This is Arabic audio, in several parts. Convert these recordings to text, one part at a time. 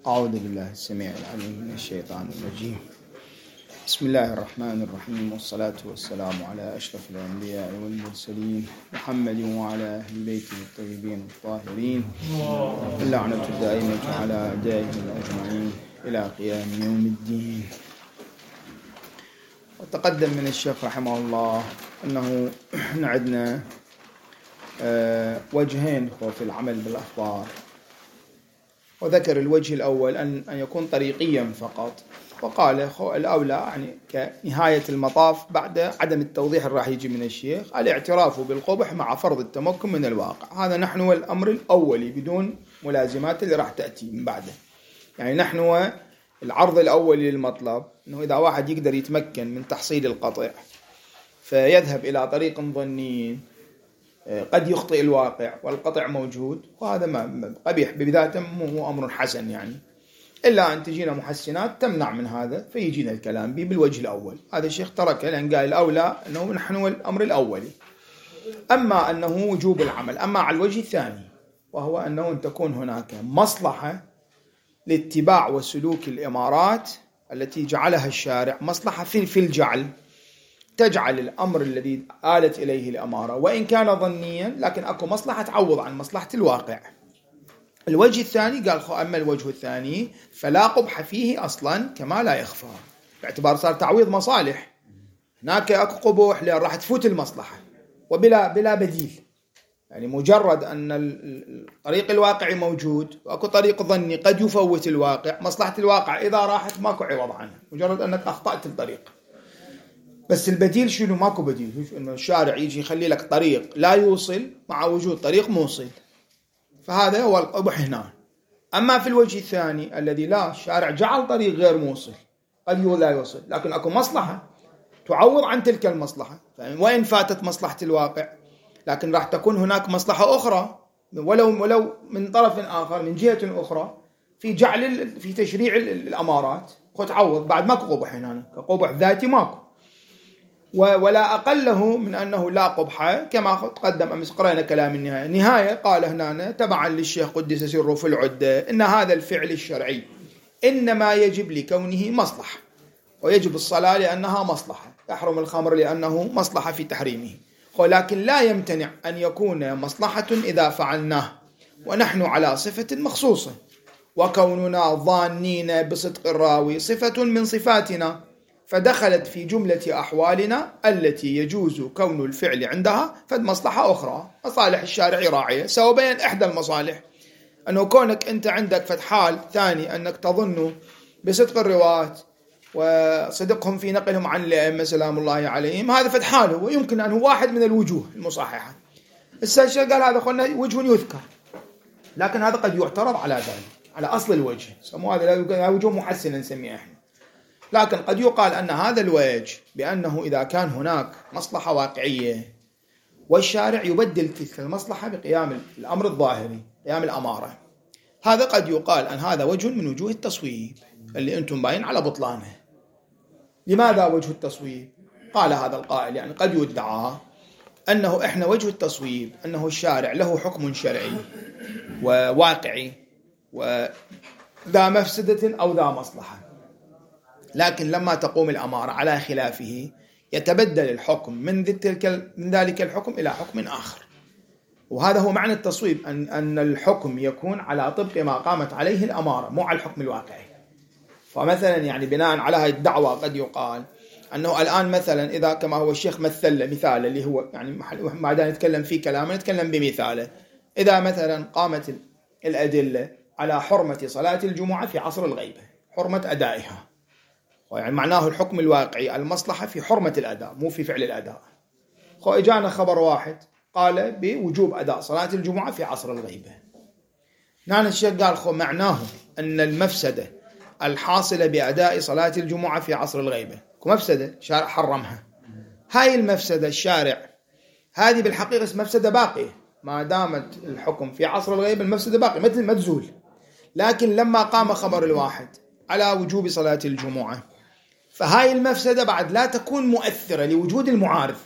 أعوذ بالله السميع العليم من الشيطان الرجيم. بسم الله الرحمن الرحيم، والصلاة والسلام على أشرف الأنبياء والمرسلين محمد وعلى أهل بيته الطيبين الطاهرين، اللعنة الدائمة على أعدائهم أجمعين إلى قيام يوم الدين. وتقدم من الشيخ رحمه الله أنه عندنا وجهين في العمل بالأخبار، وذكر الوجه الأول أن يكون طريقيا فقط، وقال الأولى يعني كنهاية المطاف بعد عدم التوضيح اللي راح يجي من الشيخ الاعتراف بالقبح مع فرض التمكن من الواقع. هذا نحن الأمر الأولي بدون ملازمات اللي راح تأتي من بعده. يعني نحن العرض الأولي للمطلب أنه إذا واحد يقدر يتمكن من تحصيل القطع فيذهب إلى طريق ظني قد يخطئ الواقع والقطع موجود، وهذا ما قبيح بذاته، مو أمر حسن يعني، إلا أن تجينا محسنات تمنع من هذا فيجينا الكلام به بالوجه الأول. هذا الشيخ تركه لأن قال الأولى أنه نحن الأمر الأولي، أما أنه وجوب العمل. أما على الوجه الثاني وهو أنه أن تكون هناك مصلحة لاتباع وسلوك الإمارات التي جعلها الشارع، مصلحة في الجعل تجعل الأمر الذي آلت إليه الأمارة وإن كان ظنيا لكن أكو مصلحة تعوض عن مصلحة الواقع. الوجه الثاني قال أما الوجه الثاني فلا قبح فيه أصلا كما لا يخفى، باعتبار صار تعويض مصالح. هناك أكو قبوح لأن راح تفوت المصلحة بلا بديل، يعني مجرد أن الطريق الواقعي موجود وأكو طريق ظني قد يفوت الواقع، مصلحة الواقع إذا راحت ماكو عوض عنها، مجرد أنك أخطأت الطريق. بس البديل شنو؟ ماكو بديل، إنه الشارع يجي يخلي لك طريق لا يوصل مع وجود طريق موصل، فهذا هو القبح هنا. أما في الوجه الثاني الذي لا، الشارع جعل طريق غير موصل قد لا يوصل، لكن أكو مصلحة تعوض عن تلك المصلحة، وإن فاتت مصلحة الواقع لكن راح تكون هناك مصلحة أخرى ولو من طرف آخر من جهة أخرى في تشريع الأمارات وتعوض. بعد ماكو قبح هنا، كقبح ذاتي ماكو، ولا أقله من أنه لا قبح كما تقدم أمس قرأنا كلام النهاية قال هنا تبعا للشيخ قدس سره في العدة إن هذا الفعل الشرعي إنما يجب لكونه مصلحة، ويجب الصلاة لأنها مصلحة، يحرم الخمر لأنه مصلحة في تحريمه، ولكن لا يمتنع أن يكون مصلحة إذا فعلناه ونحن على صفة مخصوصة، وكوننا ظانين بصدق الراوي صفة من صفاتنا فدخلت في جملة أحوالنا التي يجوز كون الفعل عندها فمصلحة أخرى. مصالح الشارع راعية، سوبين إحدى المصالح أنه كونك أنت عندك فتحال ثاني أنك تظن بصدق الرواة وصدقهم في نقلهم عن الأئمة سلام الله عليهم، هذا فتحاله ويمكن أنه واحد من الوجوه المصححة. السيد قال هذا قلنا وجه يذكر، لكن هذا قد يعترض على ذلك، على أصل الوجه، سموه هذا وجه محسن نسميه احنا. لكن قد يقال أن هذا الوجه بأنه إذا كان هناك مصلحة واقعية والشارع يبدل تلك المصلحة بقيام الأمر الظاهري، قيام الأمارة، هذا قد يقال أن هذا وجه من وجوه التصويب اللي أنتم باين على بطلانه. لماذا وجه التصويب؟ قال هذا القائل يعني قد يدعى أنه إحنا وجه التصويب أنه الشارع له حكم شرعي وواقعي وذا مفسدة أو ذا مصلحة، لكن لما تقوم الأمارة على خلافه يتبدل الحكم من ذلك الحكم إلى حكم آخر. وهذا هو معنى التصويب، أن الحكم يكون على طبق ما قامت عليه الأمارة مو على الحكم الواقعي. فمثلا يعني بناء على هذه الدعوة قد يقال أنه الآن مثلا إذا كما هو الشيخ مثل مثال اللي هو يعني ما دام نتكلم فيه كلامه نتكلم بمثاله، إذا مثلا قامت الأدلة على حرمة صلاة الجمعة في عصر الغيبة، حرمة أدائها، يعني معناه الحكم الواقعي المصلحة في حرمة الأداء مو في فعل الأداء. إجانا خبر واحد قال بوجوب أداء صلاة الجمعة في عصر الغيبة، نحن الشيخ قال معناه أن المفسدة الحاصلة بأداء صلاة الجمعة في عصر الغيبة كمفسدة شارع حرمها، هاي المفسدة الشارع هذه بالحقيقة مفسدة باقية ما دامت الحكم في عصر الغيبة، المفسدة باقية مثل ما تزول، لكن لما قام خبر الواحد على وجوب صلاة الجمعة فهاي المفسدة بعد لا تكون مؤثرة لوجود المعارض،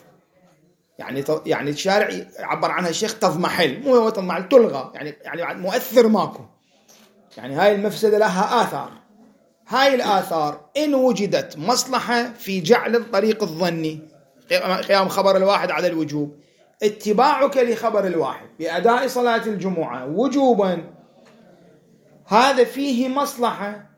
يعني الشارع عبر عنها الشيخ تضمحل، مو هو تضمحل، تلغى، يعني مؤثر ماكو، يعني هاي المفسدة لها آثار، هاي الآثار إن وجدت مصلحة في جعل الطريق الظني قيام خبر الواحد على الوجوب، اتباعك لخبر الواحد بأداء صلاة الجمعة وجوبا، هذا فيه مصلحة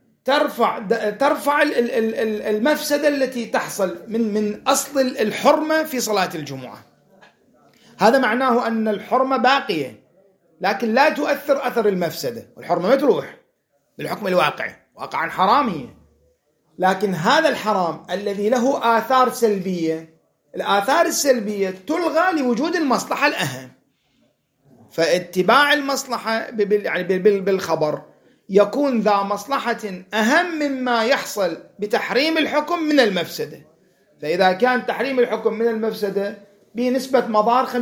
ترفع المفسدة التي تحصل من أصل الحرمة في صلاة الجمعة. هذا معناه أن الحرمة باقية لكن لا تؤثر أثر المفسدة، والحرمة ما تروح بالحكم الواقعي، واقعا حرامية، لكن هذا الحرام الذي له آثار سلبية، الآثار السلبية تلغى لوجود المصلحة الأهم. فاتباع المصلحة يعني بالخبر يكون ذا مصلحة أهم مما يحصل بتحريم الحكم من المفسدة. فإذا كان تحريم الحكم من المفسدة بنسبة مضار 50%،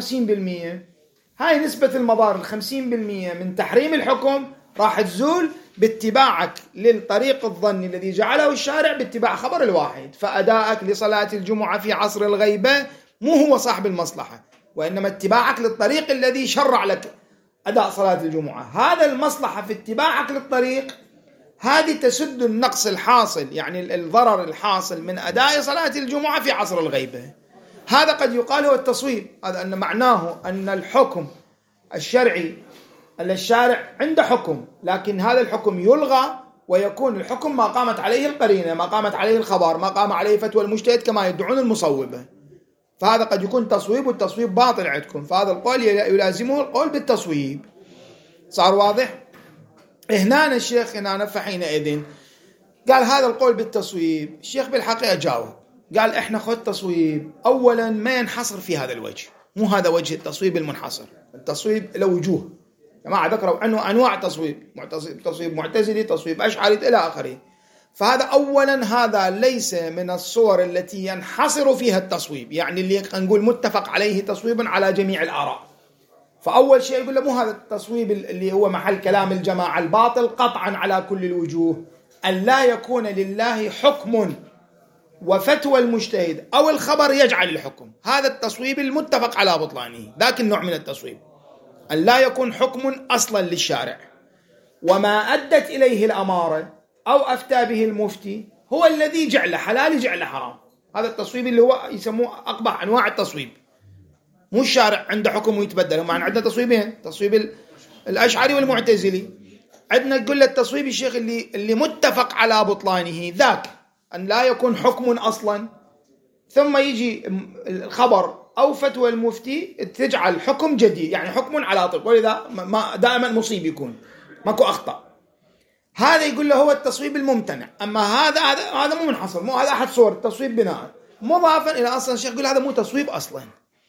هاي نسبة المضار 50% من تحريم الحكم راح تزول باتباعك للطريق الظني الذي جعله الشارع باتباع خبر الواحد. فأداءك لصلاة الجمعة في عصر الغيبة مو هو صاحب المصلحة، وإنما اتباعك للطريق الذي شرع لك أداء صلاة الجمعة. هذا المصلحة في اتباعك للطريق هذه تسد النقص الحاصل، يعني الضرر الحاصل من أداء صلاة الجمعة في عصر الغيبة. هذا قد يقال هو التصويب، هذا أن معناه أن الحكم الشرعي الشارع عنده حكم، لكن هذا الحكم يلغى ويكون الحكم ما قامت عليه القرينة، ما قامت عليه الخبر، ما قام عليه فتوى المجتهد كما يدعون المصوبة. فهذا قد يكون تصويب، والتصويب باطل عندكم، فهذا القول يلازمه القول بالتصويب. صار واضح؟ هنا الشيخ هنا فحينئذ قال هذا القول بالتصويب. الشيخ بالحقيقة جاوب قال احنا خذ تصويب اولا ما ينحصر في هذا الوجه، مو هذا وجه التصويب المنحصر، التصويب له وجوه، جماعة ذكروا عنه انواع تصويب، تصويب معتزلي، تصويب اشعري الى اخره. فهذا اولا هذا ليس من الصور التي ينحصر فيها التصويب، يعني اللي نقول متفق عليه تصويبا على جميع الاراء. فاول شيء يقول له مو هذا التصويب اللي هو محل كلام الجماعة الباطل قطعا على كل الوجوه، أن لا يكون لله حكم وفتوى المجتهد أو الخبر يجعل الحكم، هذا التصويب المتفق على بطلانه. ذاك النوع من التصويب أن لا يكون حكم أصلا للشارع، وما أدت إليه الأمارة أو أفتى به المفتي هو الذي جعل حلال جعل حرام. هذا التصويب اللي هو يسموه أقبح أنواع التصويب. مو الشارع عنده حكم ويتبدل، هم عندنا تصويبين، تصويب الأشعري والمعتزلي. عندنا نقول التصويب الشيخ اللي متفق على بطلانه، ذاك أن لا يكون حكم أصلا ثم يجي الخبر أو فتوى المفتي تجعل حكم جديد، يعني حكم على طول، ولذا ما دائما مصيب يكون ماكو أخطأ. هذا يقول له هو التصويب الممتنع. أما هذا مو منحصر، مو هذا أحد صور التصويب بناء مضافا إلى أصلا. الشيخ يقول هذا مو تصويب أصلا،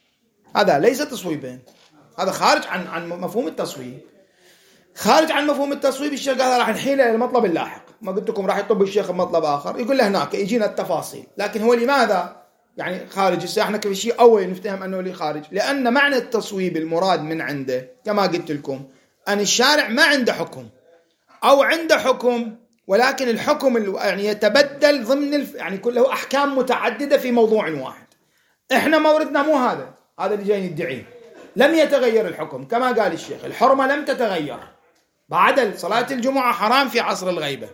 هذا ليس تصويبين، هذا خارج عن مفهوم التصويب، خارج عن مفهوم التصويب. الشيخ قال راح نحيله إلى المطلب اللاحق، ما قلت لكم راح يطب الشيخ بمطلب آخر، يقول له هناك يجينا التفاصيل. لكن هو لماذا يعني خارج؟ احنا كل شيء أول نفتهم أنه لي خارج، لأن معنى التصويب المراد من عنده كما قلت لكم أن الشارع ما عنده حكم أو عنده حكم، ولكن الحكم يعني يتبدل ضمن يعني كله أحكام متعددة في موضوع واحد. إحنا موردنا مو هذا اللي جاي ندعيه. لم يتغير الحكم كما قال الشيخ، الحرمة لم تتغير بعد صلاة الجمعة، حرام في عصر الغيبة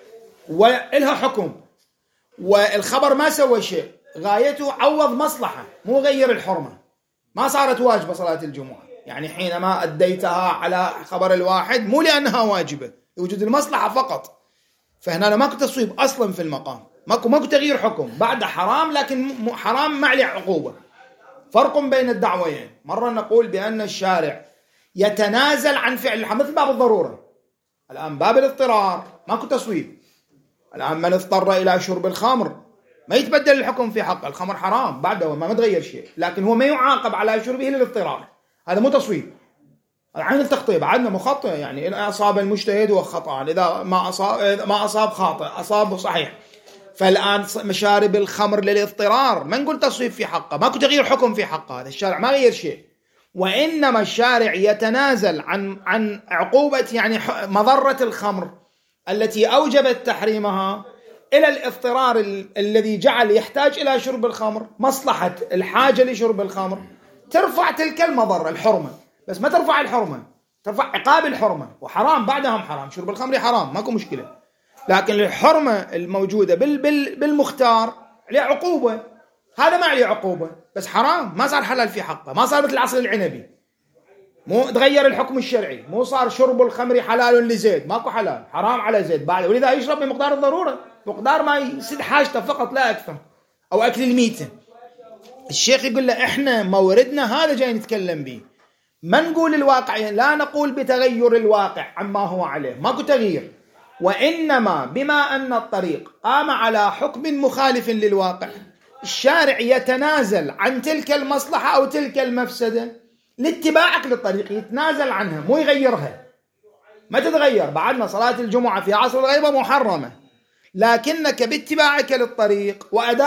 وإلها حكم، والخبر ما سوى شيء، غايته عوض مصلحة مو غير الحرمة. ما صارت واجبة صلاة الجمعة، يعني حينما أديتها على خبر الواحد مو لأنها واجبة، يوجد المصلحة فقط. فهنا ماكو تصويب أصلا في المقام، ماكو تغيير حكم، بعد حرام لكن حرام ما عليه عقوبة. فرق بين الدعوين. مرة نقول بأن الشارع يتنازل عن فعل الحرام مثل باب الضرورة، الآن باب الاضطرار ماكو تصويب. الآن من اضطر إلى شرب الخمر ما يتبدل الحكم في حقه، الخمر حرام بعده ما تغير شيء، لكن هو ما يعاقب على شربه للاضطرار، هذا مو تصويب. عين التخطيب عندنا مخطئ، يعني إن أصاب المجتهد وخطأ، إذا ما أصاب خاطئ، أصاب صحيح. فالآن مشارب الخمر للاضطرار ما نقول تصويب في حقه، ماكو تغيير حكم في حقه، هذا الشارع ما غير شيء، وإنما الشارع يتنازل عن عقوبة يعني مضرة الخمر التي أوجبت تحريمها إلى الاضطرار الذي جعل يحتاج إلى شرب الخمر. مصلحة الحاجة لشرب الخمر ترفع تلك المضرة الحرمة، بس ما ترفع الحرمة. ترفع عقاب الحرمة، وحرام بعدهم حرام، شرب الخمر حرام ماكو مشكلة، لكن الحرمة الموجودة بالمختار عليه عقوبة، هذا ما عليه عقوبة بس حرام، ما صار حلال في حقه، ما صار مثل العصر العنبي، مو تغير الحكم الشرعي، مو صار شرب الخمر حلال لزيد، ماكو حلال، حرام على زيد بعد، ولذا يشرب بمقدار الضرورة، مقدار ما يسد حاجته فقط لا أكثر، أو أكل الميتة. الشيخ يقول له إحنا موردنا هذا جاي نتكلم به، ما نقول الواقع، لا نقول بتغير الواقع عما هو عليه، ماكو تغيير، وإنما بما أن الطريق قام على حكم مخالف للواقع، الشارع يتنازل عن تلك المصلحة أو تلك المفسدة لاتباعك للطريق، يتنازل عنها مو يغيرها، ما تتغير. بعدنا صلاة الجمعة في عصر الغيبة محرمة، لكنك باتباعك للطريق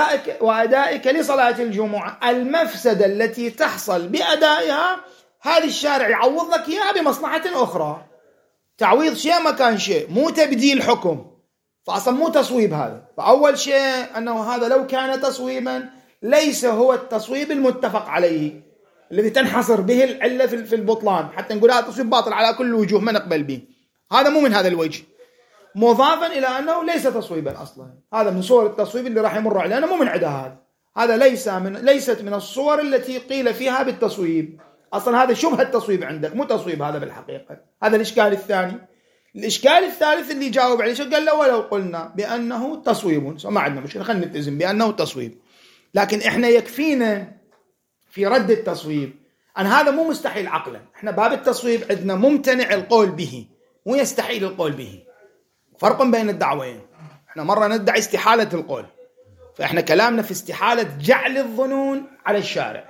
وأدائك لصلاة الجمعة المفسدة التي تحصل بأدائها هذه الشارع يعوض لك إياها بمصلحة أخرى، تعويض شيء مكان شيء، مو تبديل حكم، فأصلا مو تصويب هذا. فأول شيء أنه هذا لو كان تصويبا ليس هو التصويب المتفق عليه الذي تنحصر به العلة في البطلان، حتى نقول هذا تصويب باطل على كل الوجوه ما نقبل به، هذا مو من هذا الوجه، مضافا إلى أنه ليس تصويبا أصلا، هذا من صور التصويب اللي راح يمر علينا مو من عندها، هذا ليست من الصور التي قيل فيها بالتصويب، أصلا هذا شبه التصويب عندك مو تصويب هذا بالحقيقة. هذا الإشكال الثاني. الإشكال الثالث اللي جاوب عليه شو قال له؟ ولو قلنا بأنه تصويب ما عندنا مشكلة، خلينا نلتزم بأنه تصويب، لكن إحنا يكفينا في رد التصويب أن هذا مو مستحيل عقلا، إحنا باب التصويب عندنا ممتنع القول به مو يستحيل القول به، فرق بين الدعوين. إحنا مرة ندعي استحالة القول، فإحنا كلامنا في استحالة جعل الظنون على الشارع.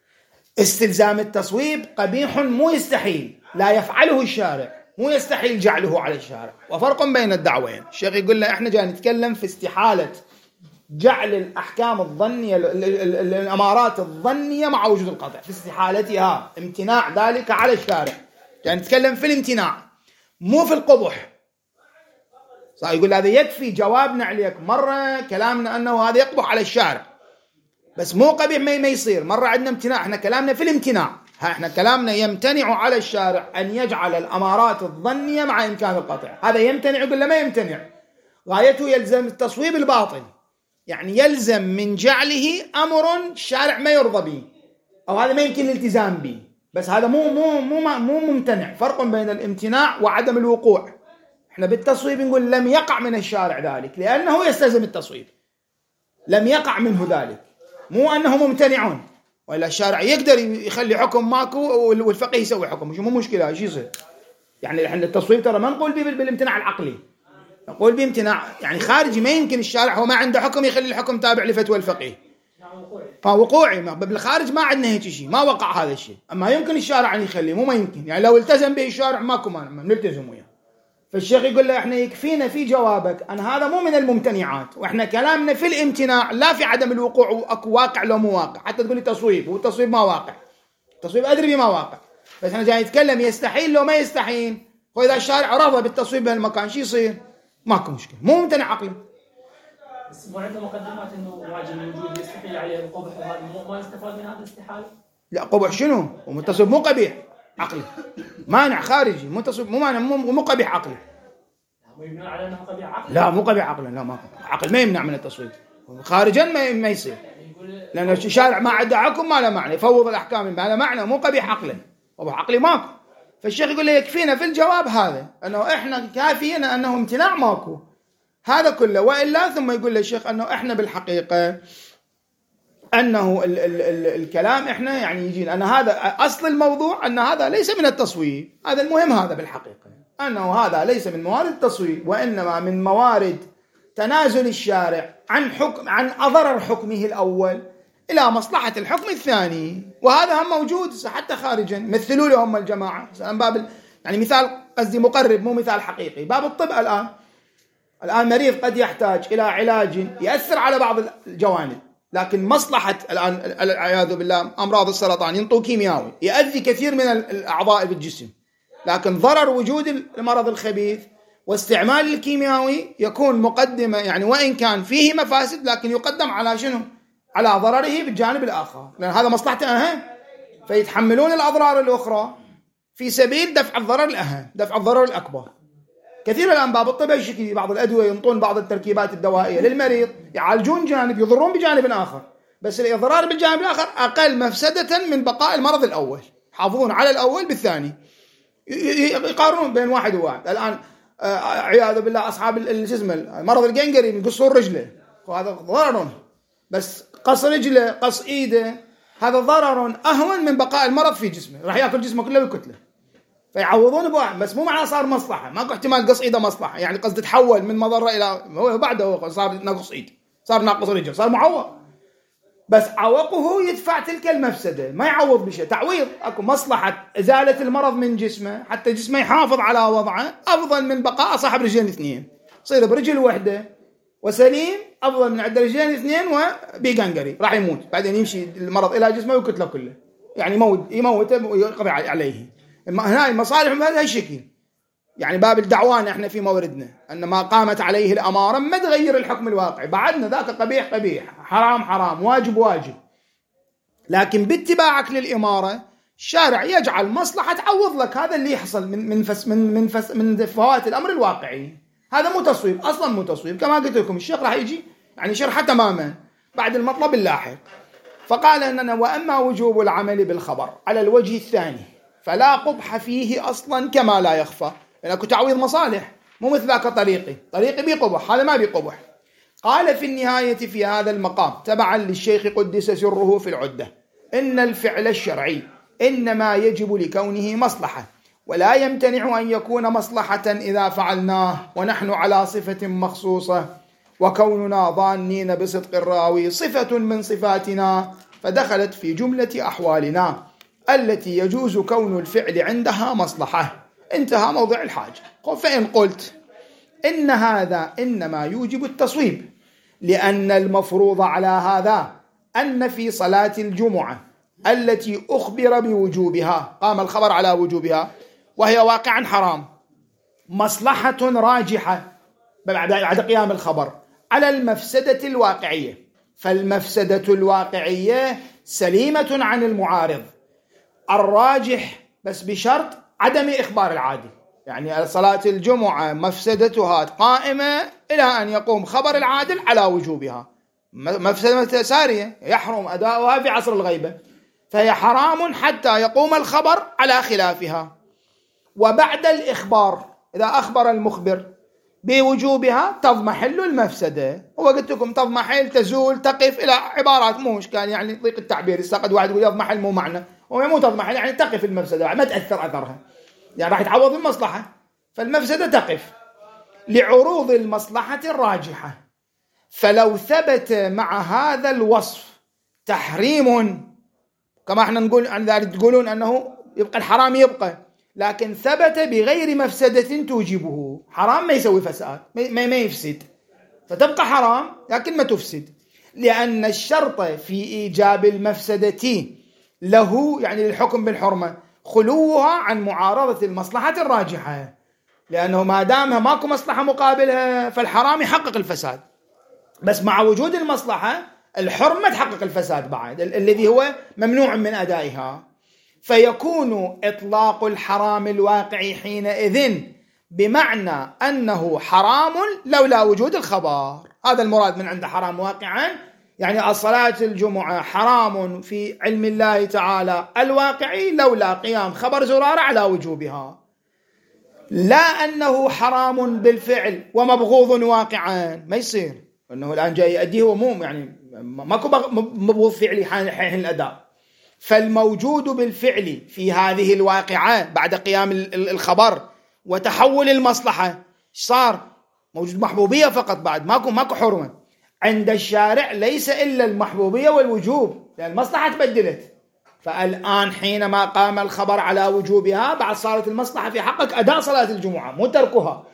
استلزام التصويب قبيح مو يستحيل، لا يفعله الشارع، مو يستحيل جعله على الشارع، وفرق بين الدعوين. الشيخ يقول لنا إحنا جاي نتكلم في استحالة جعل الأحكام الظنية الأمارات الظنية مع وجود القطع، في استحالتها امتناع ذلك على الشارع، يعني نتكلم في الامتناع مو في القبح. صار يقول هذا يكفي جوابنا عليك مرة كلامنا أنه هذا يقبح على الشارع بس مو قبيح ما يصير، مرة عندنا امتناع، احنا كلامنا في الامتناع، احنا كلامنا يمتنع على الشارع أن يجعل الأمارات الظنية مع إمكان القطع، هذا يمتنع. يقول لا ما يمتنع، غايته يلزم التصويب الباطل، يعني يلزم من جعله أمر الشارع ما يرضى به أو هذا ما يمكن الالتزام به، بس هذا مو ممتنع. فرق بين الامتناع وعدم الوقوع. احنا بالتصويب نقول لم يقع من الشارع ذلك لأنه يستلزم التصويب، لم يقع منه ذلك، مو أنه ممتنعون، وإلا الشارع يقدر يخلي حكم ماكو والفقيه يسوي حكم، مو مشكلة ايش يصير. يعني احنا التصويب ترى ما نقول به بالامتناع العقلي، نقول بامتناع يعني خارجي، ما يمكن الشارع هو ما عنده حكم يخلي الحكم تابع لفتوى الفقيه، فوقوعي بالخارج ما عندنا هيك شيء، ما وقع هذا الشيء، أما يمكن الشارع أن يخليه، مو ما يمكن، يعني لو التزم به الشارع ماكو مانع نلتزم وياه. فالشيخ يقول له احنا يكفينا في جوابك أن هذا مو من الممتنعات، واحنا كلامنا في الامتناع لا في عدم الوقوع، واكو واقع لو مو واقع، حتى تقول لي تصويب والتصويب ما واقع، التصويب أدري بما واقع، بس احنا جاي نتكلم يستحيل لو ما يستحيل، وإذا الشارع رضى بالتصويب بهالمكان شو يصير؟ ماكو مشكلة، مو ممتنع عقلي. بس مو عنده مقدمات انه واجب الوجود يستحيل عليه القبح، وهذا ما يستفاد من هذا الاستحالة؟ لا قبح شنو؟ والتصويب مو قبيح عقلي، مانع خارجي، مو تصويب مو مانع، مو قبيح عقلي. مو يمنع على انه قبيح عقلي؟ لا مو قبيح عقلي، لا ما عقل ما يمنع من التصويب، خارجا ما يصير، لأن الشارع ما عنده حكم ما له معنى، يفوض الأحكام ما له معنى، مو قبيح عقلي، قبح عقلي ماكو. فالشيخ يقول لي يكفينا في الجواب هذا أنه إحنا كافينا أنه امتناع ماكو هذا كله، وإلا ثم يقول للشيخ أنه إحنا بالحقيقة أنه الكلام إحنا يعني يجينا أن هذا أصل الموضوع، أن هذا ليس من التصويب، هذا المهم هذا بالحقيقة أنه هذا ليس من موارد التصويب، وإنما من موارد تنازل الشارع عن أضرر حكمه الأول إلى مصلحة الحكم الثاني، وهذا هم موجود حتى خارجا، مثلوا لهم الجماعة باب يعني مثال قصدي مقرب مو مثال حقيقي، باب الطب الآن مريض قد يحتاج إلى علاج يأثر على بعض الجوانب، لكن مصلحة الآن العياذ بالله أمراض السرطان ينطوا كيميائي يؤذي كثير من الأعضاء بالجسم، لكن ضرر وجود المرض الخبيث واستعمال الكيميائي يكون مقدمة، يعني وإن كان فيه مفاسد لكن يقدم على شنو؟ على ضرره بالجانب الآخر، لأن هذا مصلحته أهم، فيتحملون الأضرار الأخرى في سبيل دفع الضرر الأهم، دفع الضرر الأكبر. كثير الآن باب الطب يشكي بعض الأدوية ينطون بعض التركيبات الدوائية للمريض يعالجون جانب يضرون بجانب آخر، بس الإضرار بالجانب الآخر أقل مفسدة من بقاء المرض الأول. يحافظون على الأول بالثاني، يقارنون بين واحد وواحد. الآن عياذ بالله أصحاب مرض الجنجرين يقصون رجله، وهذا ضرر، بس قص رجله قص إيده هذا ضرر أهون من بقاء المرض في جسمه، راح يأكل جسمه كله بالكتلة. فيعوضون بواحد، بس مو معناه صار مصلحة، ماكو احتمال قص إيده مصلحة، يعني قصد تحول من مضرة إلى هو بعده صار ناقص إيد، صار ناقص رجل، صار معوق، بس عوقه يدفع تلك المفسدة، ما يعوض بشيء. تعويض، اكو مصلحة إزالة المرض من جسمه حتى جسمه يحافظ على وضعه أفضل من بقاء صاحب رجلين اثنين، يصير برجل واحدة وسليم أفضل من عند رجلين اثنين وبيغنغري راح يموت، بعدين يمشي المرض إلى جسمه ويكتله كله، يعني يموته ويقضي عليه. هنا المصالح بهذا الشكل. يعني باب الدعوان احنا في موردنا أن ما قامت عليه الأمارة ما تغير الحكم الواقعي، بعدنا ذاك قبيح قبيح، حرام حرام، واجب واجب، لكن باتباعك للإمارة الشارع يجعل مصلحة تعوض لك هذا اللي يحصل من فوات الأمر الواقعي. هذا مو تصويب، أصلا مو تصويب. كما قلت لكم الشيخ راح يجي يعني شرحه تماما بعد المطلب اللاحق. فقال أننا وأما وجوب العمل بالخبر على الوجه الثاني فلا قبح فيه أصلا كما لا يخفى، لأنه تعويض مصالح، مو مثل ذاك طريقي بقبح، هذا ما بقبح. قال في النهاية في هذا المقام تبعا للشيخ قدس سره في العدة إن الفعل الشرعي إنما يجب لكونه مصلحة، ولا يمتنع أن يكون مصلحة إذا فعلناه ونحن على صفة مخصوصة، وكوننا ظانين بصدق الراوي صفة من صفاتنا فدخلت في جملة أحوالنا التي يجوز كون الفعل عندها مصلحة. انتهى موضع الحاجة. فإن قلت إن هذا إنما يوجب التصويب لأن المفروض على هذا أن في صلاة الجمعة التي أخبر بوجوبها، قام الخبر على وجوبها وهي واقعا حرام، مصلحة راجحة بعد قيام الخبر على المفسدة الواقعية، فالمفسدة الواقعية سليمة عن المعارض الراجح، بس بشرط عدم إخبار العادل. يعني صلاة الجمعة مفسدتها قائمة إلى أن يقوم خبر العادل على وجوبها، مفسدة سارية يحرم أداؤها في عصر الغيبة، فهي حرام حتى يقوم الخبر على خلافها. وبعد الإخبار إذا أخبر المخبر بوجوبها تضمحل المفسدة. وقلت لكم تضمحل، تزول، تقف، إلى عبارات مو إشكال، يعني ضيق التعبير. استقد واحد يقول يضمحل مو معنى، ومو تضمحل يعني تقف المفسدة، ما تأثر أثرها، يعني راح يتعوض المصلحة، فالمفسدة تقف لعروض المصلحة الراجحة. فلو ثبت مع هذا الوصف تحريم، كما احنا نقول عن ذلك تقولون أنه يبقى الحرام يبقى، لكن ثبت بغير مفسدة توجبه، حرام ما يسوي فساد، ما يفسد، فتبقى حرام لكن ما تفسد، لأن الشرط في إيجاب المفسدة له يعني للحكم بالحرمة خلوها عن معارضة المصلحة الراجحة، لأنه ما دامها ماكو مصلحة مقابلها فالحرام يحقق الفساد، بس مع وجود المصلحة الحرمة تحقق الفساد بعد الذي هو ممنوع من أدائها. فيكون إطلاق الحرام الواقعي حينئذ بمعنى أنه حرام لولا وجود الخبر. هذا المراد من عند حرام واقعا، يعني الصلاة الجمعة حرام في علم الله تعالى الواقعي لولا قيام خبر زرارة على وجوبها، لا أنه حرام بالفعل ومبغوض واقعا، ما يصير أنه الآن جاي يؤديه ومو يعني ماكو مبغوض فعلي حين الأداء. فالموجود بالفعل في هذه الواقعة بعد قيام الخبر وتحول المصلحة صار موجود محبوبية فقط، بعد ماكو حرمة عند الشارع، ليس إلا المحبوبية والوجوب لأن المصلحة تبدلت. فالآن حينما قام الخبر على وجوبها بعد صارت المصلحة في حقك أداء صلاة الجمعة مو تركها،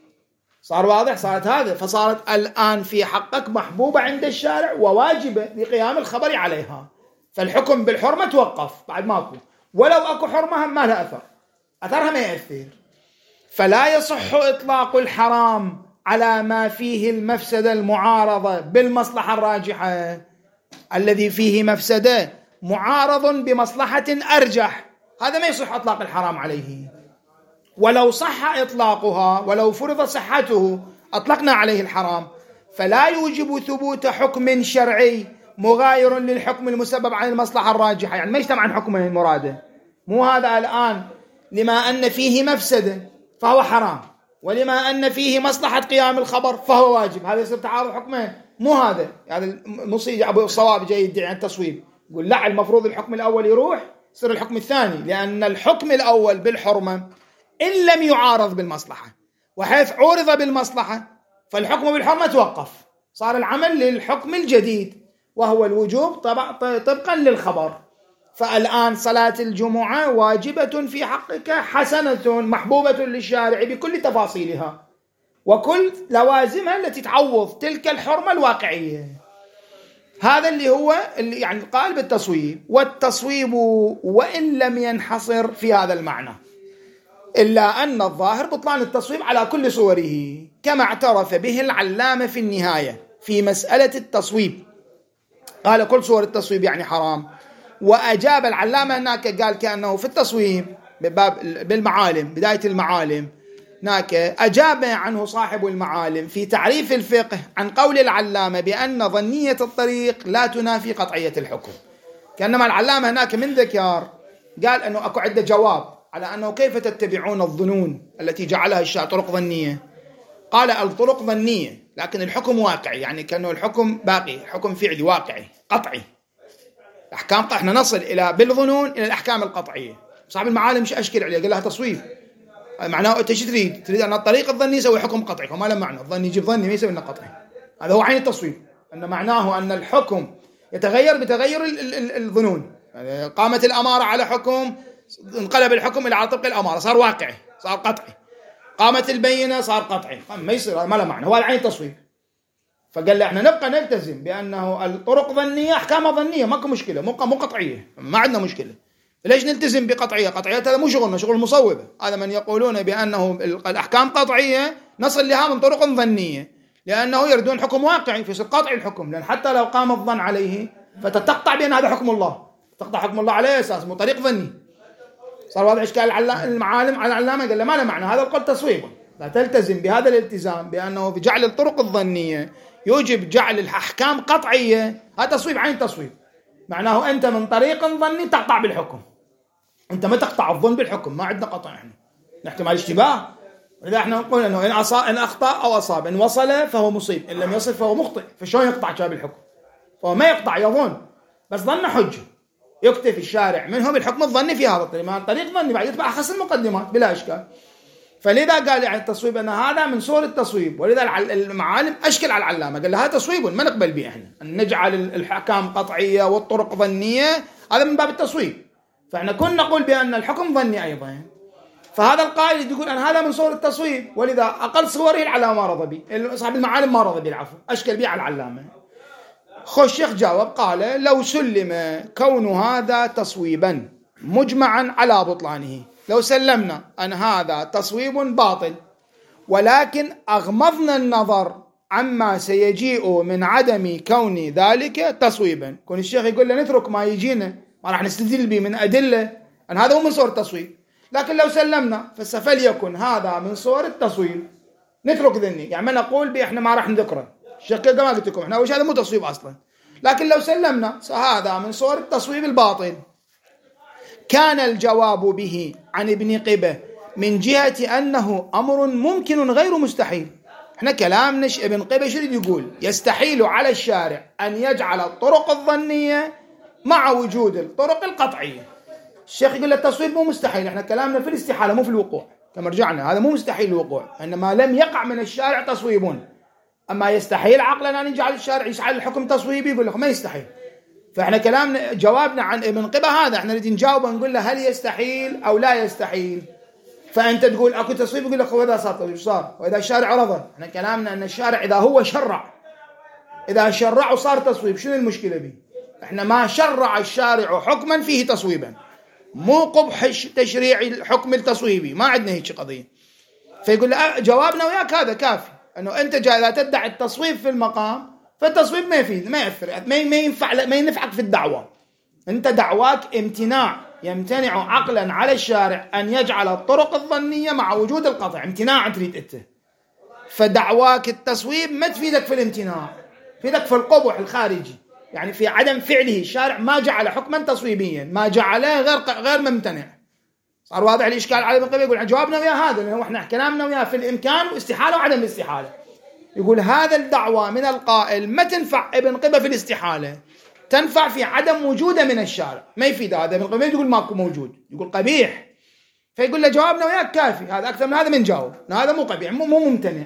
صار واضح، صارت هذا، فصارت الآن في حقك محبوبة عند الشارع وواجبة لقيام الخبر عليها، فالحكم بالحرمة توقف بعد ماكو، ولو أكو حرمة ما لها أثرها ما يأثر. فلا يصح إطلاق الحرام على ما فيه المفسدة المعارضة بالمصلحة الراجحة، الذي فيه مفسدة معارض بمصلحة أرجح هذا ما يصح إطلاق الحرام عليه. ولو صح إطلاقها، ولو فرض صحته أطلقنا عليه الحرام، فلا يوجب ثبوت حكم شرعي مغاير للحكم المسبب عن المصلحة الراجحة. يعني ما يجتمع عن حكمين مراده. مو هذا الآن لما أن فيه مفسدة فهو حرام، ولما أن فيه مصلحة قيام الخبر فهو واجب، هذا يصير تعارض حكمين. مو هذا يعني المصيب أبو الصواب جاي يدعي عن التصويب، يقول لا، المفروض الحكم الأول يروح يصير الحكم الثاني، لأن الحكم الأول بالحرمة إن لم يعارض بالمصلحة، وحيث عورض بالمصلحة فالحكم بالحرمة توقف، صار العمل للحكم الجديد وهو الوجوب طبقا للخبر. فالآن صلاة الجمعة واجبة في حقك، حسنة محبوبة للشارع بكل تفاصيلها وكل لوازمها التي تعوض تلك الحرمة الواقعية. هذا اللي هو يعني قال بالتصويب. والتصويب وإن لم ينحصر في هذا المعنى، إلا أن الظاهر بطلان التصويب على كل صوره، كما اعترف به العلامة في النهاية في مسألة التصويب، قال كل صور التصويب يعني حرام. وأجاب العلامة هناك قال كأنه في التصويب بالمعالم، بداية المعالم هناك أجاب عنه صاحب المعالم في تعريف الفقه عن قول العلامة بأن ظنية الطريق لا تنافي قطعية الحكم. كأنما العلامة هناك من ذكر قال أنه أكو عدة جواب على أنه كيف تتبعون الظنون التي جعلها الشارع طرق ظنية. قال الطرق ظنية لكن الحكم واقعي، يعني كأنه الحكم باقي، حكم فعلي واقعي قطعي. أحكام احنا نصل إلى بالظنون إلى الأحكام القطعية. صاحب المعالم مش أشكل عليه، قال لها تصويب، معناه أنت شو تريد أن الطريق الظني يسوي حكم قطعي، وما له معنى الظني يجيب ظني ما يسوي لنا قطعي. هذا هو عين التصويب، أن معناه أن الحكم يتغير بتغير الظنون. يعني قامت الأمارة على حكم، انقلب الحكم إلى على طبق الأمارة، صار واقعي، صار قطعي. قامت البينة صار قطعي، ما يصير، ما له معنى، هو عين التصويب. فقال له احنا نبقى نلتزم بأنه الطرق ظنية أحكامها ظنية، ماكو مشكلة، مو قطعية، ما عندنا مشكلة. ليش نلتزم بقطعية؟ قطعية هذا مو شغلنا، شغل المصوبة. هذا من يقولون بأنه الأحكام قطعية نصل لها من طرق ظنية، لأنه يردون حكم واقعي فيصير قطعي الحكم، لأن حتى لو قام الظن عليه فتتقطع بأن هذا حكم الله، تقطع حكم الله عليه أساس مو طريق ظني. صار واضح إشكال المعالم على العلامة، قال له ما له معنى، هذا القول تصويب، لا تلتزم بهذا الالتزام بأنه بجعل الطرق الظنية يوجب جعل الأحكام قطعية، هذا تصويب عين تصويب. معناه أنت من طريق ظني تقطع بالحكم، أنت ما تقطع الظن بالحكم، ما عندنا قطع، إحنا نحتمل اشتباه. ولذا إحنا نقول أنه إن أخطأ أو أصاب، إن وصل فهو مصيب، إن لم يصل فهو مخطئ. فشون يقطع شاب الحكم؟ فهو ما يقطع، يظن بس ظن حجة، يكتفي الشارع منه بالحكم الظني في هذا الطريق، ما طريق ظني بعد يتبع أخص المقدمات بلا إشكال. فلذا قال يعني التصويب أن هذا من صور التصويب. ولذا المعالم أشكل على العلامة، قال له هذا تصويب ما نقبل به إحنا، أن نجعل الأحكام قطعية والطرق ظنية، هذا من باب التصويب. فإحنا كنا نقول بأن الحكم ظني أيضا. فهذا القائل يقول أن هذا من صور التصويب، ولذا أقل صوره العلامة ما رضى به، صاحب المعالم ما رضى به، العفو أشكل به على العلامة. الشيخ جاوب قال لو سلم كون هذا تصويبا مجمعا على بطلانه، لو سلمنا أن هذا تصويب باطل ولكن أغمضنا النظر عما سيجيء من عدم كون ذلك تصويبا، كون الشيخ يقول لنا نترك ما يجينا ما راح نستدل به من أدلة أن هذا هو من صور التصويب، لكن لو سلمنا فليكن هذا من صور التصويب نترك ذني، يعني ما نقول به احنا ما راح نذكره، الشيخ كما قلت لكم احنا وش هذا مو تصويب أصلا، لكن لو سلمنا هذا من صور التصويب الباطل. كان الجواب به عن ابن قبة من جهة أنه أمر ممكن غير مستحيل. احنا كلامنا ابن قبة شو يقول؟ يستحيل على الشارع أن يجعل الطرق الظنية مع وجود الطرق القطعية. الشيخ يقول التصويب مو مستحيل، احنا كلامنا في الاستحالة مو في الوقوع، كما رجعنا هذا مو مستحيل الوقوع، إنما لم يقع من الشارع تصويب. أما يستحيل عقلا أن يجعل الشارع يجعل الحكم تصويبي، يقول لك ما يستحيل. فإحنا كلامنا جوابنا عن ابن قبة هذا، إحنا نريد نجاوب ونقول له هل يستحيل أو لا يستحيل. فأنت تقول أكو تصويب، يقول لك وإذا صار تصويب صار، وإذا الشارع رضى. إحنا كلامنا أن الشارع إذا هو شرع، إذا شرع وصار تصويب شنو المشكلة به؟ إحنا ما شرع الشارع حكما فيه تصويبا، مو قبح تشريع الحكم التصويبي، ما عندنا هيك قضية. فيقول له جوابنا وياك هذا كافي، أنه أنت جاي لا تدعي التصويب في المقام، فالتصويب ما يفيد، ما يأثر، ما ينفعك في الدعوة. أنت دعواك امتناع يمتنع عقلا على الشارع أن يجعل الطرق الظنية مع وجود القطع، امتناع تريد أنت. فدعواك التصويب ما تفيدك في الامتناع، تفيدك في القبح الخارجي، يعني في عدم فعله. الشارع ما جعل حكما تصويبيا، ما جعله غير ممتنع. صار واضح الإشكال على ابن قبة. يقول جوابنا ويا هذا، لأنه احنا كلامنا وياه في الإمكان واستحالة وعدم الاستحالة. يقول هذا الدعوة من القائل ما تنفع ابن قبة في الاستحالة، تنفع في عدم وجوده من الشارع، ما يفيد هذا. ابن قبة يقول ماكو موجود، يقول قبيح. فيقول له جوابنا وياك كافي، هذا أكثر من هذا من جاوب، هذا مو قبيح، مو ممتنع.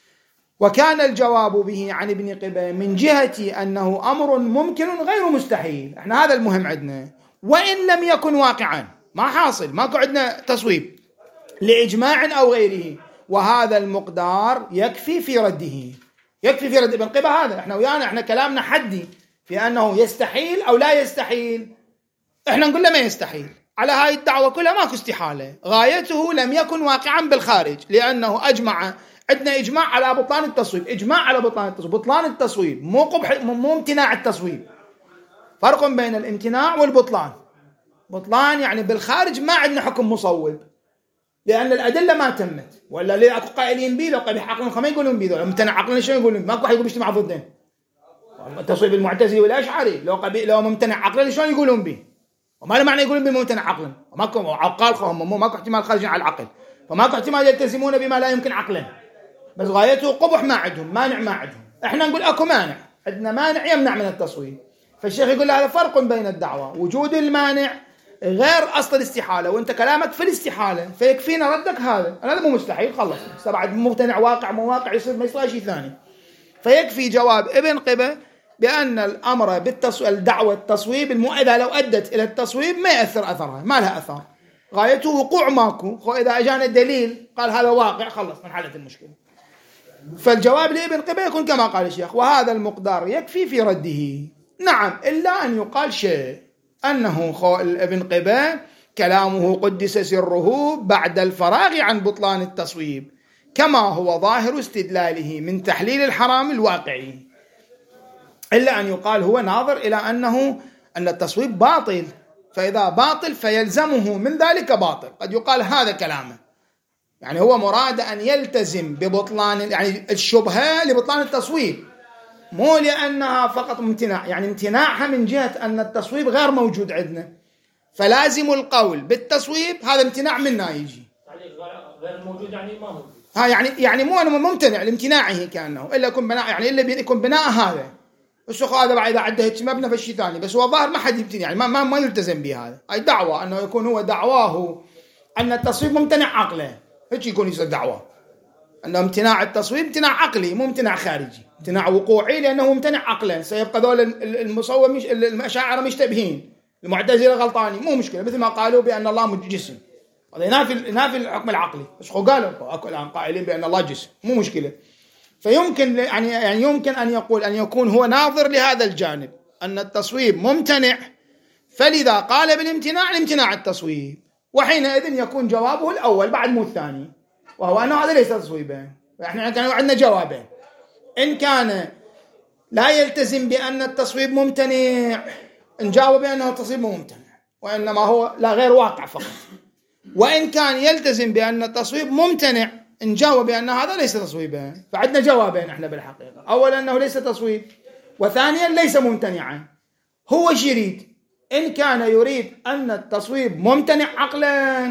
وكان الجواب به عن ابن قبة من جهة أنه أمر ممكن غير مستحيل. احنا هذا المهم عندنا، وإن لم يكن واقعا، ما حاصل، ماكو عندنا تصويب لإجماع أو غيره، وهذا المقدار يكفي في رده. يكفي في رد ابن قبة. هذا احنا ويانا، احنا كلامنا حدي في أنه يستحيل أو لا يستحيل. احنا نقول له ما يستحيل، على هاي الدعوة كلها ماكو استحالة، غايته لم يكن واقعا بالخارج، لأنه أجمع، عندنا إجماع على بطلان التصويب، إجماع على بطلان التصويب. بطلان التصويب مو قبح، مو امتناع التصويب. فرق بين الامتناع والبطلان. بطلان يعني بالخارج ما عندنا حكم مصوب، لأن الأدلة ما تمت. ولا ليه أكو قائلين بيه لو قبيح عقلا ما يقولون بيه، لو امتنع عقلا شو يقولون؟ ماكو واحد يقول بيجتمع ضدين. التصويب المعتزلي والأشعري لو ممتنع عقلا شلون يقولون بيه؟ وما له معنى يقولون بيه ممتنع عقلا، ماكو عقال هم ماكو احتمال خارجين على العقل، فماكو احتمال يلتزمون بما لا يمكن عقلا، بس غايته قبح ما عندهم، مانع ما عندهم. احنا نقول اكو مانع، عندنا مانع يمنع من التصويب. فالشيخ يقول هذا فرق بين الدعوة، وجود المانع غير أصل الاستحالة، وانت كلامك في الاستحالة، فيكفينا ردك هذا مو مستحيل، خلص بعد ممتنع واقع مو واقع يصير ما يصير شيء ثاني. فيكفي جواب ابن قبة بأن الأمر الدعوة التصويب إذا لو أدت إلى التصويب ما يأثر أثرها، ما لها أثر، غايته وقوع ماكو. إذا أجانا الدليل قال هذا واقع، خلص من حالة المشكلة. فالجواب لابن قبة يكون كما قال الشيخ، وهذا المقدار يكفي في رده. نعم، إلا أن يقال شيء، أنه ابن قبة كلامه قدس سره بعد الفراغ عن بطلان التصويب، كما هو ظاهر استدلاله من تحليل الحرام الواقعي. إلا أن يقال هو ناظر إلى أن التصويب باطل، فإذا باطل فيلزمه من ذلك باطل. قد يقال هذا كلامه، يعني هو مراد أن يلتزم ببطلان، يعني الشبهة لبطلان التصويب، مو لأنها فقط امتناع، يعني امتناعها من جهة أن التصويب غير موجود عندنا، فلازم القول بالتصويب هذا امتناع منا يجي. غير موجود يعني ما موجود. يعني مو أنه ممتنع لامتناعه كأنه، إلا يكون بناء، يعني إلا يكون بناء هذا السوق هذا بعد إذا عده مبنى فشي ثاني، بس هو ظاهر ما حد يمتنع، يعني ما يلتزم بهذا. أي دعوة أنه يكون هو دعواه أن التصويب ممتنع عقله، هيك يكون يصير دعوة أنه امتناع التصويب امتناع عقلي مو امتناع خارجي، امتناع وقوعي لأنه ممتنع عقلا. سيبقى ذول المصوب الأشاعرة مشتبهين، المعتزلة غلطانين، مو مشكلة، مثل ما قالوا بأن الله جسم، هذا ينافي الحكم العقلي، بس قالوا أكو الآن قائلين بأن الله جسم، مو مشكلة. فيمكن يعني يمكن أن يقول أن يكون هو ناظر لهذا الجانب، أن التصويب ممتنع، فلذا قال بالامتناع لامتناع التصويب، وحينئذ يكون جوابه الأول بعد مو الثاني، وهو أنه هذا ليس تصويبا. احنا كان عندنا جوابين، إن كان لا يلتزم بأن التصويب ممتنع نجاوب بأنه التصويب ممتنع وإنما هو لا غير واقع فقط، وإن كان يلتزم بأن التصويب ممتنع نجاوب بأن هذا ليس تصويبا. فعندنا جوابين احنا بالحقيقة، أولا أنه ليس تصويب، وثانيا ليس ممتنعا. هو يريد، إن كان يريد أن التصويب ممتنع عقلا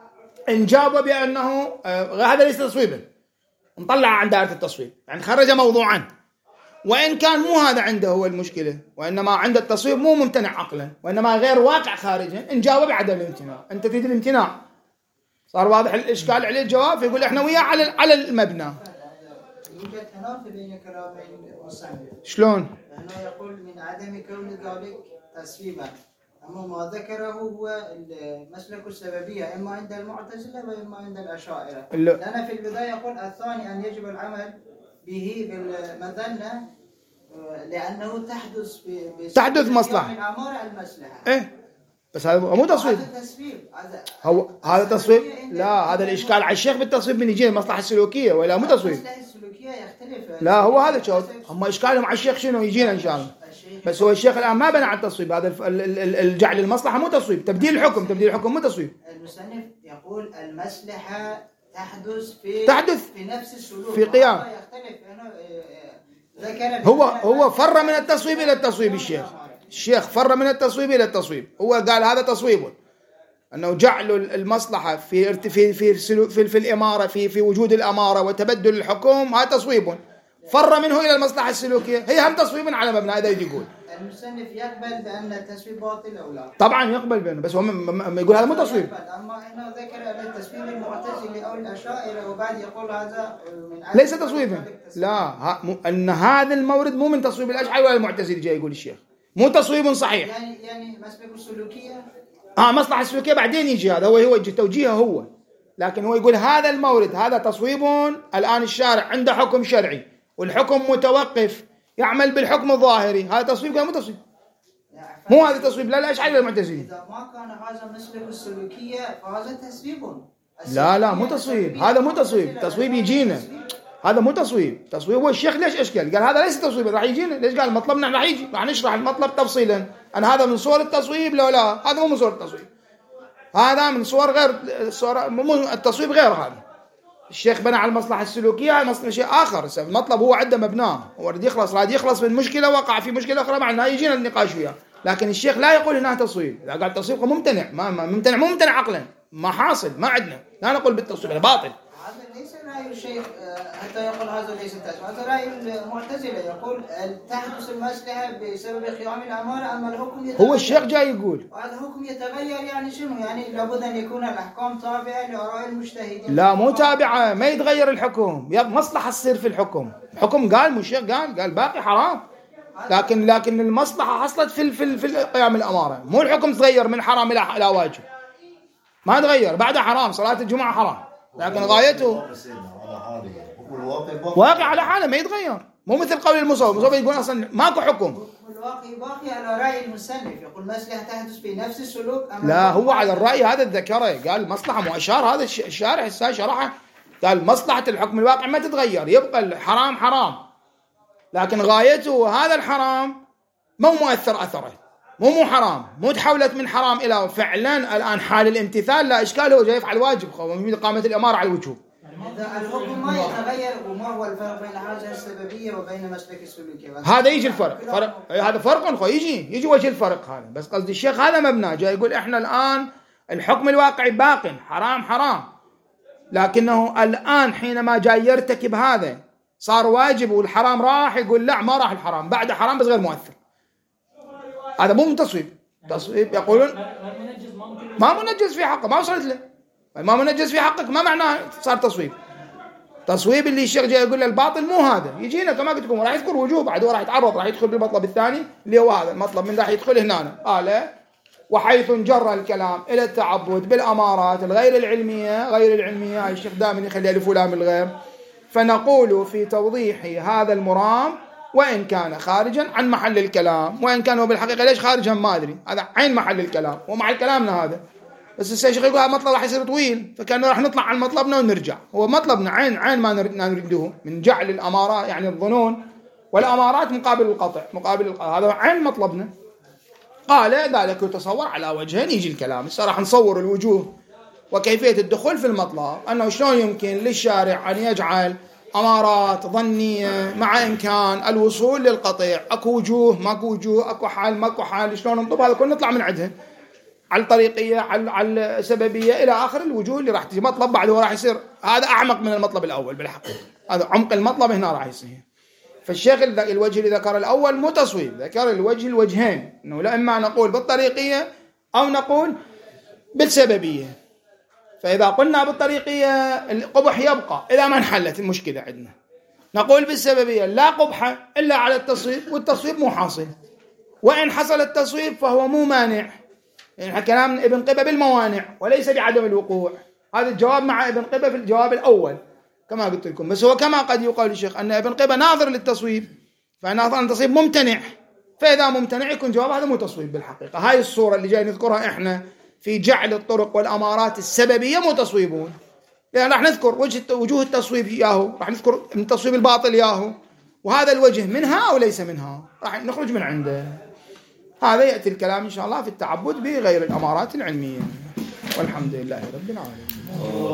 نجاوب بأنه هذا ليس تصويبا، نطلع عن دائرة التصويب، يعني خرج موضوعا. وإن كان مو هذا عنده هو المشكلة، وإنما عند التصويب مو ممتنع عقلا وإنما غير واقع خارجا، نجاوب عدم الامتناع. أنت تريد الامتناع، صار واضح الإشكال عليه الجواب. فيقول إحنا وياه على المبنى. يوجد تنافي بين كلامين المصنف. شلون؟ لأنه يقول من عدم كون ذلك تصويبا، أما ما ذكره هو المسلك السببية، إما عند المعتزلة وإما عند الأشاعرة. لأن في البداية يقول الثاني أن يجب العمل به بالمظنة لأنه تحدث مصلحة من أعمار المصلحة. إيه، بس هذا مو تصويب. هذا تصويب. لا، هذا الإشكال على الشيخ بالتصويب من يجي المصلحة السلوكية، ولا مو تصويب. المصلحة السلوكية يختلف. لا، هو هذا شوف هم إشكالهم على الشيخ شنو يجينا إن شاء الله. الشيخ بس هو الشيخ الآن ما بنى على التصويب، هذا الجعل المصلحة مو تصويب، تبديل الحكم مو تصويب. المصنف يقول المصلحة تحدث في نفس السلوك في قيام. يختلف ذكر هو فر من التصويب إلى التصويب. الشيخ فر من التصويب إلى التصويب. هو قال هذا تصويب، أنه جعل المصلحة في الإمارة في وجود الأمارة وتبدل الحكم، هذا تصويب. فر منه إلى المصلحة السلوكية، هي هم تصويب على مبنى. هذا يقول المصنف يقبل بأن التصويب باطل أو لا؟ طبعا يقبل بأنه، بس هو يقول هذا مو تصويب. أما إنه ذكر التصويب المعتزلي أو الأشاعرة وبعد يقول هذا ليس تصويبا. لا، أن هذا المورد مو من تصويب الأشاعرة ولا المعتزلي. جاي يقول الشيخ مو تصويب صحيح. يعني مسلك السلوكية. مصلحة السلوكية بعدين يجي، هذا هو توجيهه هو. لكن هو يقول هذا المورد هذا تصويب. الآن الشارع عنده حكم شرعي والحكم متوقف، يعمل بالحكم الظاهري، هذا تصويب ولا مو تصويب؟ مو هذا تصويب لا الأشاعرة ولا المعتزلين. إذا ما كان هذا مسلك السلوكية فهذا تصويب. لا مو تصويب، هذا مو تصويب. تصويب يجينا، هذا مو تصويب. هو الشيخ ليش اشكال؟ قال هذا ليس تصويب، راح يجينا. ليش قال مطلبنا راح يجي، راح نشرح المطلب تفصيلا. أنا هذا من صور التصويب لا هذا مو من صور التصويب، هذا من صور غير صور التصويب غير. هذا الشيخ بنى على المصلحة السلوكية، مصلحة شيء آخر. المطلب هو عنده مبناه، هو راد يخلص من مشكلة، وقع في مشكلة أخرى معناها يجينا النقاش وياه. لكن الشيخ لا يقول هنا تصويب. إذا قال تصويب ممتنع، مو ممتنع عقلا، ما حاصل، ما عندنا. لا نقول بالتصويب، باطل. هذا ليس رأي الشيخ حتى يقول هذا ليس تصويب. هذا رأي المعتزلة، يقول تحدث المصلحة بسبب قيام الأمارة، أما الحكم يتغير. هو الشيخ جاي يقول هذا الحكم يتغير، يعني شنو؟ يعني لابد أن يكون الأحكام تابعة لآراء المجتهدين. لا مو تابعة، ما يتغير الحكم. مصلحة تصير في الحكم. قال مو الشيخ قال باقي حرام، لكن المصلحة حصلت في قيام الأمارة. مو الحكم تغير من حرام إلى واجب، ما تغير. بعد حرام، صلاة الجمعة حرام، لكن غايته واقع على حاله ما يتغير. مو مثل قول المصوف يقول أصلا ماكو حكم. الواقع باقي على رأي المصنف، يقول مصلحة تحدث في نفس السلوك. لا، هو على الرأي هذا الذكره، قال مصلحة مؤشار. هذا الشارع شرحه، قال مصلحة الحكم الواقع ما تتغير، يبقى الحرام حرام، لكن غايته هذا الحرام مو مؤثر أثره، مو حرام، مو تحولت من حرام إلى فعلا الآن حال الامتثال لا إشكال، هو جاي يفعل واجب من إقامة الأمارة على الوجوب. الحكم ما يتغير، وما هو الفرق بين الحاجة السببية وبين مسلك السلوكية؟ هذا يجي الفرق. هذا فرق يجي وجه الفرق هذا. بس قصدي الشيخ هذا مبنى، جاي يقول إحنا الآن الحكم الواقعي باق حرام، لكنه الآن حينما جاي يرتكب هذا صار واجب والحرام راح، يقول لا ما راح الحرام، بعد حرام بس غير مؤثر. هذا مو تصويب. يقولون ما منجز في حقه، ما وصلت له. ما منجز في حقك ما معناه صار تصويب اللي الشيخ جاي يقول له الباطل مو هذا. يجينا كما قلت لكم راح يذكر وجوه، بعد راح يتعرض، راح يدخل بالمطلب الثاني اللي هو هذا المطلب من راح يدخل هنا. قال وحيث جر الكلام إلى التعبد بالأمارات الغير العلمية، الشيخ دائما يخلي ألف ولام الغير، فنقول في توضيح هذا المرام وإن كان خارجا عن محل الكلام، وإن كان هو بالحقيقة ليش خارجا ما أدري، هذا عين محل الكلام ومع الكلامنا هذا. بس الشيخ يقول هذا مطلب راح يصير طويل، فكان راح نطلع عن مطلبنا ونرجع. هو مطلبنا عين ما نريده من جعل الأمارات، يعني الظنون والأمارات مقابل القطع، هذا عين مطلبنا. قال ذلك يتصور على وجهين. يجي الكلام راح نصور الوجوه وكيفية الدخول في المطلب، أنه شلون يمكن للشارع أن يجعل أمارات ظنية مع إمكان الوصول للقطيع. أكو وجوه ماكو وجوه، أكو حال ماكو حال، شلون نطلب هذا كله نطلع من عندها على الطريقية على السببية إلى آخر الوجوه اللي راح تجي. مطلب بعد هو راح يصير هذا أعمق من المطلب الأول بالحقيقة، هذا عمق المطلب هنا راح يصير. فالشيخ الوجه اللي ذكر الأول مو تصويب، ذكر الوجهين، إنه لا إما نقول بالطريقية أو نقول بالسببية. فإذا قلنا بالطريقية القبح يبقى إذا ما انحلت المشكلة عندنا. نقول بالسببية لا قبح إلا على التصويب، والتصويب مو حاصل، وإن حصل التصويب فهو مو مانع. يعني كلام ابن قبة بالموانع وليس بعدم الوقوع. هذا الجواب مع ابن قبة في الجواب الأول كما قلت لكم. بس هو كما قد يقال الشيخ أن ابن قبة ناظر للتصويب، فناظر أن التصويب ممتنع، فإذا ممتنع يكون جواب هذا مو تصويب بالحقيقة. هاي الصورة اللي جاي نذكرها إحنا في جعل الطرق والأمارات السببية مو تصويبون. يعني راح نذكر وجوه التصويب ياهو، راح نذكر من التصويب الباطل ياهو، وهذا الوجه منها أو ليس منها، راح نخرج من عنده. هذا يأتي الكلام إن شاء الله في التعبد بغير الأمارات العلمية. والحمد لله رب العالمين.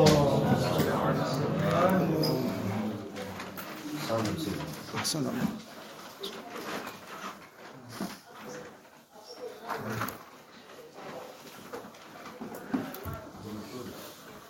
أحسن الله.